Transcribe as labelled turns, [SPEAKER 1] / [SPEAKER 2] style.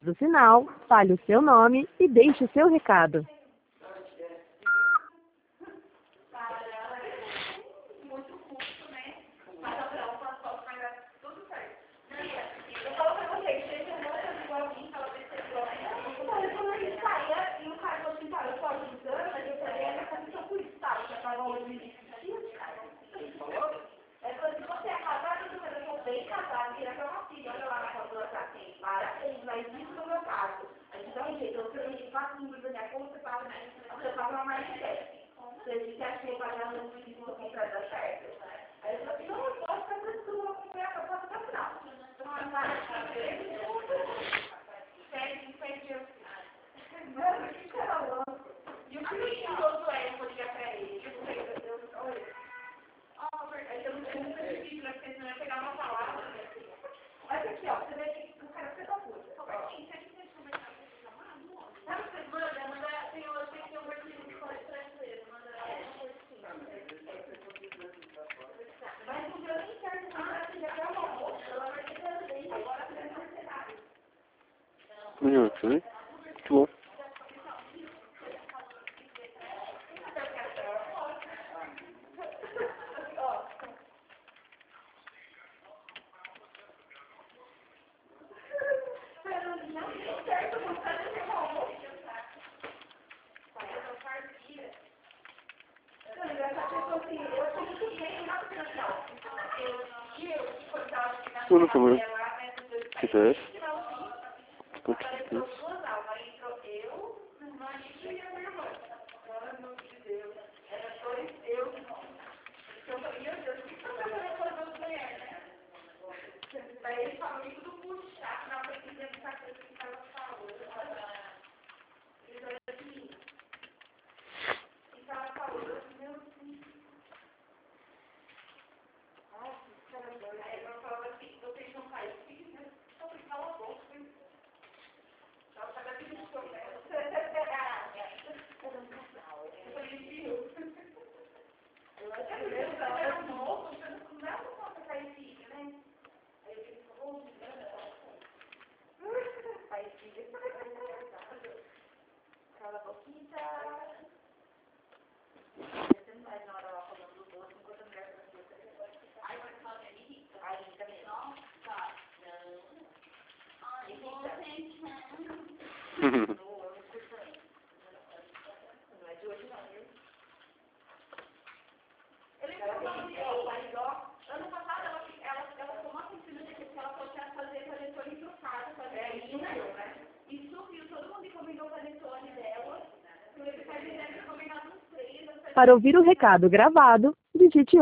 [SPEAKER 1] Do sinal, fale o seu nome e deixe o seu recado.
[SPEAKER 2] Mas isso no meu caso. A gente dá um jeito, eu faço número da minha conta, você paga uma mais de 10. Você acha que eu pagar no vídeo do contrato da certo? Aí eu falei, não, eu posso ficar tranquilo, eu vou acompanhar, eu posso até o final. Mano, que cara louco. E o que eu uso é, eu vou ligar pra ele. Eu não sei muito difícil, né? Porque senão eu ia pegar uma palavra. Olha aqui, ó, você vê que o cara fica puta.
[SPEAKER 3] Minuto, né? Muito bom. Tudo também. Se quiser. Quanto tempo?
[SPEAKER 2] Cala a boquita. Você não vai na hora lá falando do doce, enquanto a mulher tá fazendo. Ai, vai falar de mim? Ai, também. Não, tá. Não. Não é de hoje, não, viu? Ele falou, mas ó, ano passado ela ficou uma piscina de que ela falou que ia fazer panetone pro caso, fazer isso, né? E subiu, todo mundo encomendou o panetone dela.
[SPEAKER 1] Para ouvir o recado gravado, digite